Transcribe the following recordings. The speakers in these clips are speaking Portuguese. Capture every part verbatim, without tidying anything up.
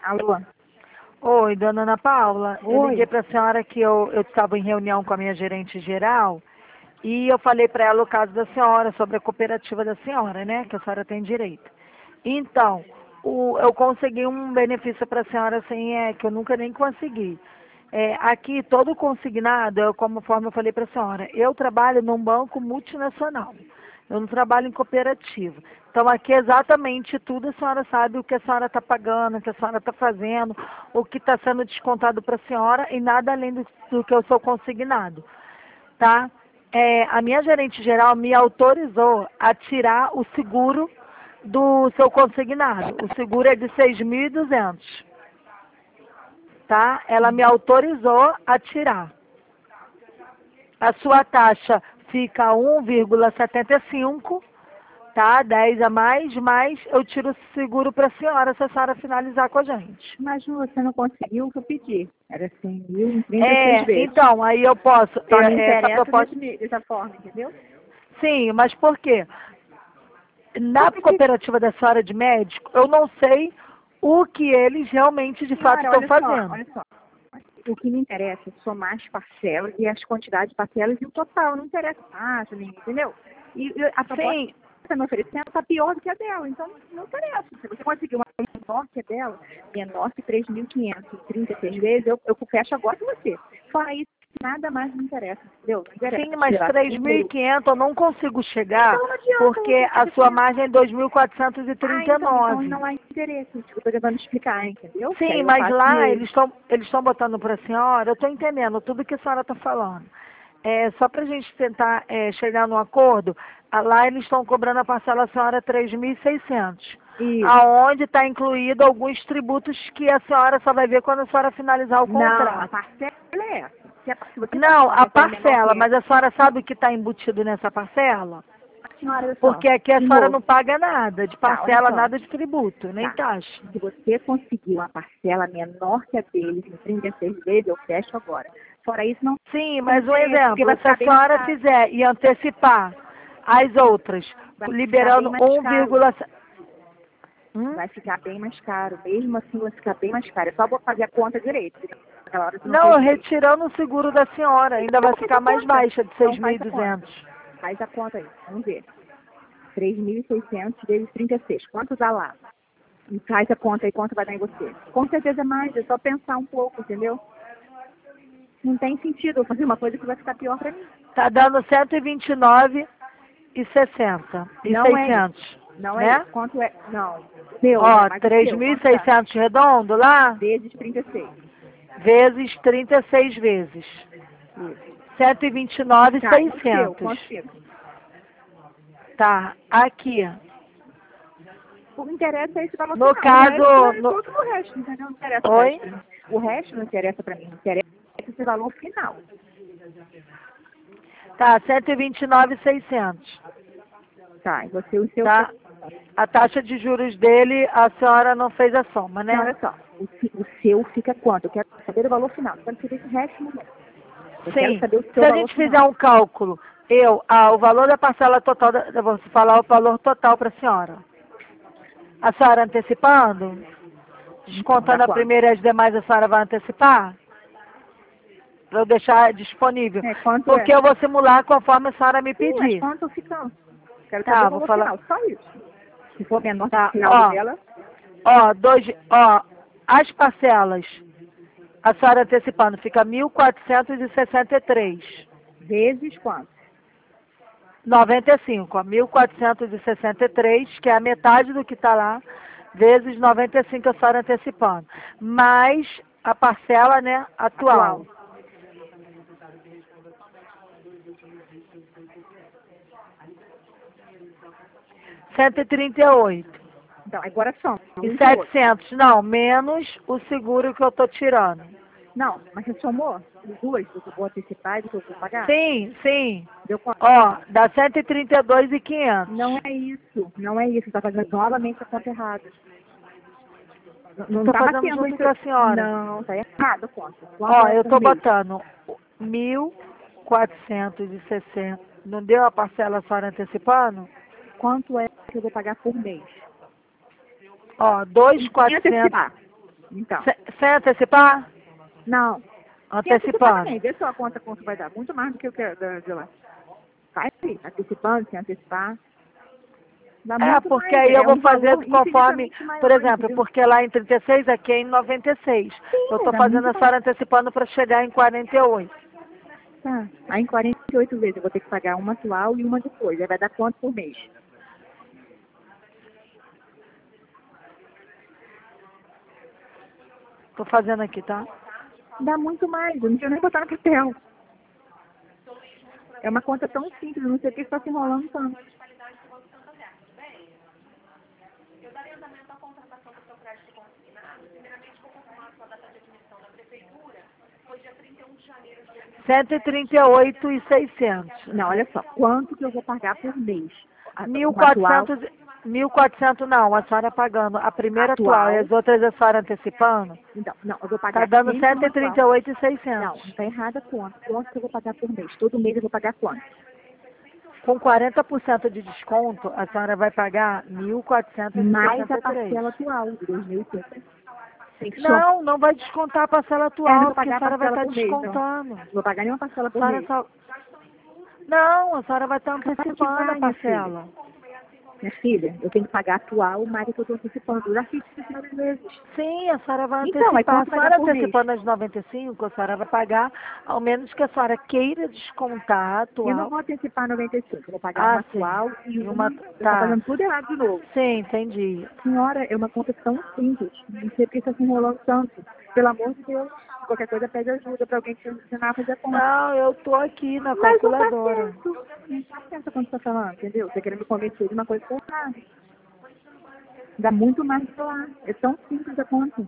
Alô? Oi, dona Ana Paula. Eu Oi. liguei para a senhora que eu eu estava em reunião com a minha gerente geral e eu falei para ela o caso da senhora, sobre a cooperativa da senhora, né? Que a senhora tem direito. Então, o- eu consegui um benefício para a senhora assim, é, que eu nunca nem consegui. É, aqui, todo consignado, eu, conforme eu falei para a senhora, eu trabalho num banco multinacional. Eu não trabalho em cooperativa. Então, aqui exatamente tudo a senhora sabe o que a senhora está pagando, o que a senhora está fazendo, o que está sendo descontado para a senhora e nada além do, do que eu sou consignado, tá? É, a minha gerente geral me autorizou a tirar o seguro do seu consignado. O seguro é de seis mil e duzentos, tá? Ela me autorizou a tirar. A sua taxa fica um vírgula setenta e cinco, tá? dez a mais, mas eu tiro o seguro para a senhora se a senhora finalizar com a gente. Mas você não conseguiu o que eu pedi. Era cem mil em trinta e seis É, vezes. então, aí eu posso, Só me é, essa interessa proposta, desse, dessa forma, entendeu? sim, mas por quê? Na Porque, que- cooperativa da senhora de médico, eu não sei o que eles realmente de fato senhora, estão olha só, fazendo. olha só. O que me interessa é somar as parcelas e as quantidades de parcelas e o total. Não interessa a taxa, nem, entendeu? E, e a proposta Sim, que você está me oferecendo está pior do que a dela. Então, não interessa. Se você conseguir uma menor que a dela, menor que três mil e quinhentos e trinta e seis vezes, eu, eu fecho agora com você. Fora isso, nada mais me interessa, entendeu? Não interessa. sim, mas Tirar três mil e tudo. quinhentos eu não consigo chegar Então não adianta porque você a fazer sua com margem é dois mil quatrocentos e Ah, trinta e então, então nove. não há interesse. Isso que eu estou tentando explicar, entendeu? Que aí Sim, eu mas faço lá mesmo. eles estão eles estão botando para a senhora, eu estou entendendo tudo que a senhora está falando. É, só para a gente tentar é, chegar num acordo, a- lá eles estão cobrando a parcela da senhora três mil e seiscentos, Isso. aonde está incluído alguns tributos que a senhora só vai ver quando a senhora finalizar o Não, a contrato. parcela é essa. Se, a, se você está Não, com a a parcela menor que parcela, essa, mas a senhora sabe o que está embutido nessa parcela? a senhora, olha só, Porque aqui a de senhora novo, não paga nada de tá, olha parcela, só, nada de tributo, nem tá. taxa. Se você conseguir uma parcela menor que a deles em trinta e seis vezes, eu fecho agora. Fora isso, não Sim, tem mas um interesse, porque vai exemplo, se a ficar bem mais senhora caro. fizer e antecipar as outras, Vai ficar bem liberando mais um caro. vírgula sete. Hum? Vai ficar bem mais caro. Mesmo assim, vai ficar bem mais caro. É só vou fazer a conta direito. Porque naquela hora você não Não, fez direito. retirando o seguro da senhora, ainda vai Então faz a ficar mais conta. baixa de Então seis mil e faz a conta. duzentos. Faz a conta aí. Vamos ver. três mil e seiscentos vezes trinta e seis. Quanto dá lá? E faz a conta aí, quanto vai dar em você. Com certeza é mais, é só pensar um pouco, entendeu? Não tem sentido eu fazer uma coisa que vai ficar pior para mim. Tá dando cento e vinte e nove e sessenta e Não é isso. seiscentos, Não é né? isso. Quanto é? Não. Seu, né? Ó, Mais o seu. Quanto dá? três mil e seiscentos redondo lá, Vezes trinta e seis. vezes trinta e seis vezes. Isso. cento e vinte e nove e Tá, e o seu? seiscentos. Quanto fica? Tá, aqui. O que interessa é esse valor No final. O resto caso, é no... todo o resto, entendeu? Não interessa o resto Oi? pra mim. O resto não interessa pra mim. Interessa esse valor final. Tá, cento e vinte e nove e seiscentos. Tá, e você, o seu fica. Tá? A taxa de juros dele, a senhora não fez a soma, Não, né? olha só. O, fi- o seu fica quanto? Eu quero saber o valor final. Eu quero saber esse resto não. Eu quero Sim. saber o Se seu a valor gente fizer final. um cálculo, eu, ah, o valor da parcela total, da, eu vou falar o valor total para a senhora. A senhora antecipando? Dá Descontando a quanto? primeira e as demais, a senhora vai antecipar? Para eu deixar disponível. É, quanto é? Porque eu vou simular conforme a senhora me Sim, mas pedir. quanto fica? Quero saber Tá, o vou valor falar. final. Só isso. Se for menor que o Tá, final ó. dela, Ó, dois, ó, as parcelas, a senhora antecipando, fica mil quatrocentos e sessenta e três. vezes quanto? noventa e cinco, ó, mil quatrocentos e sessenta e três, que é a metade do que está lá, vezes noventa e cinco a senhora antecipando. Mais a parcela, né, atual. Atual. cento e trinta e oito. Então, agora são. E Um e outro. setecentos, não, menos o seguro que eu estou tirando. Não, mas você somou os dois, do que eu vou antecipar e do que eu vou pagar? Sim, sim. Deu quanto? Ó, dá cento e trinta e dois e quinhentos. Não é isso, não é isso. Você está fazendo novamente a conta errada. Não não Estou está fazendo batendo junto isso. com a senhora. Não, está errado a conta. Quanto Ó, é eu por estou mês? botando mil quatrocentos e sessenta. Não deu a parcela a senhora antecipando? Quanto é que eu vou pagar por mês? Ó, dois mil e Sem quatrocentos. antecipar. Então, Sem, sem antecipar? não. Sem antecipar Antecipando. também, vê só quanto, quanto vai dar. Muito mais do que o que é da, de lá. Faz aí, antecipando, sem antecipar. Dá É, muito porque mais. aí eu É vou um fazer valor conforme, infinitamente maior, por exemplo, entendeu? porque lá em trinta e seis, aqui é em noventa e seis. Eu Sim, estou dá fazendo muito a mais. senhora antecipando para chegar em quarenta e oito. Tá. Aí em quarenta e oito vezes eu vou ter que pagar uma atual e uma depois. Aí vai dar quanto por mês? Estou fazendo aqui, tá? Dá muito mais. Eu não tinha nem botar no papel. É uma conta tão simples, eu não sei o que está se enrolando tanto. cento e trinta e oito e seiscentos. Não, olha só. Quanto que eu vou pagar por mês? A- Mil Uma atual, quatrocentos, mil e quatrocentos não, a senhora pagando a primeira atual e atual. as outras a senhora antecipando, Então, não, eu vou tá pagar dando sempre cento uma e atual. trinta e oito e Não, seiscentos. está errada a conta. Quanto que eu vou pagar por mês? Todo mês eu vou pagar quanto? Com quarenta por cento de desconto, a senhora vai pagar mil quatrocentos e Mais sessenta a e três. parcela atual de dois mil e trinta. Tem que somar. Não, não vai descontar a parcela É, não atual, vou porque a pagar a senhora vai parcela estar por mês, não. descontando. Não vou pagar nenhuma parcela A por senhora mês. só... Não, a senhora vai estar Claro que antecipando a vai, minha filha. parcela. Minha filha, eu tenho que pagar atual mais do que eu estou antecipando. Eu já fiz isso várias vezes. Sim, a senhora vai Então, aí antecipar. A quanto vai dar senhora por mês? antecipando as noventa e cinco, a senhora vai pagar, ao menos que a senhora queira descontar a Eu não atual. vou antecipar noventa e cinco, eu vou pagar uma Ah, sim. atual e E uma... uma. Eu estou Tá. fazendo tudo errado de novo. Sim, entendi. Senhora, é uma conta tão simples. Não sei por que está se enrolando tanto. Pelo amor de Deus, qualquer coisa pede ajuda para alguém te ensinar a fazer a conta. Não, eu tô aqui na Mas não tá calculadora. certo. Não tá certo quando você está falando, entendeu? Você querendo me convencer de uma coisa que tá errada. Dá muito mais pra lá. É tão simples a conta.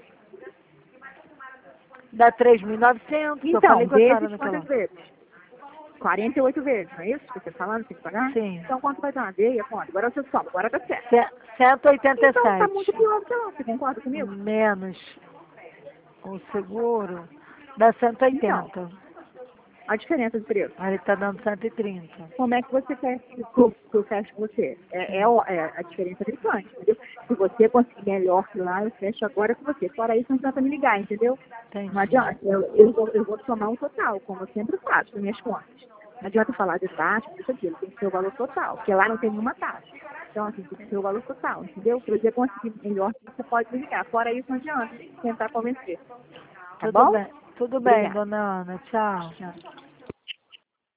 Dá três mil e novecentos. Eu Então, falei com a senhora vezes naquela. quantas vezes? quarenta e oito vezes, não é isso que você está falando? Tem que pagar? Sim. Então, quanto vai dar? Veia, quanto? Agora você soma, agora tá certo. Ce- cento e oitenta e Então, tá muito sete. pior que lá. Você concorda comigo? Menos o seguro dá cento e oitenta. A diferença de preço. Aí ele tá dando cento e trinta. Como é que você quer que eu que eu feche com você? É, é, o- é a diferença gritante, entendeu? Se você conseguir melhor que lá, eu fecho agora com você. Fora isso, não adianta me ligar, entendeu? Entendi. Não adianta. Eu, eu, vou, eu vou somar um total, como eu sempre faço nas minhas contas. Não adianta falar de taxa, isso aqui. Tem que ser o valor total, porque lá não tem nenhuma taxa. Então, assim, tem que ser o valor total, entendeu? Para você conseguir melhor, você pode me ligar. Fora isso, não adianta tentar convencer. Tá Tudo bom? bem. Tudo bem, Obrigada. dona Ana. Tchau. Tchau.